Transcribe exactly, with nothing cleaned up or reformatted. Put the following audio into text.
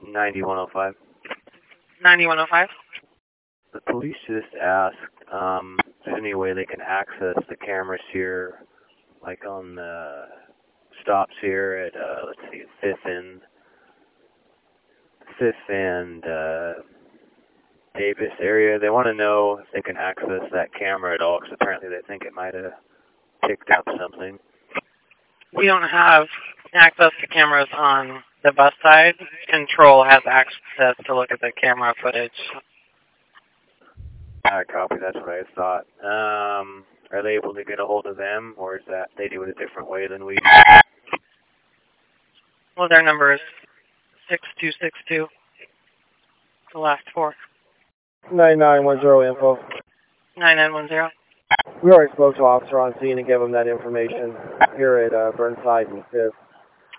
ninety-one oh five. ninety-one oh five? The police just asked um, if there's any way they can access the cameras here, like on the stops here at, uh, let's see, Fifth and, Fifth and uh, Davis area. They want to know if they can access that camera at all, because apparently they think it might have picked up something. We don't have access to cameras on the bus side. Control has access to look at the camera footage. I copy, that's what I thought. Um, are they able to get a hold of them, or is that they do it a different way than we do? Well, their number is six two six two, the last four. nine nine one zero info. nine nine one zero. We already spoke to officer on scene and gave him that information here at uh, Burnside and Fifth.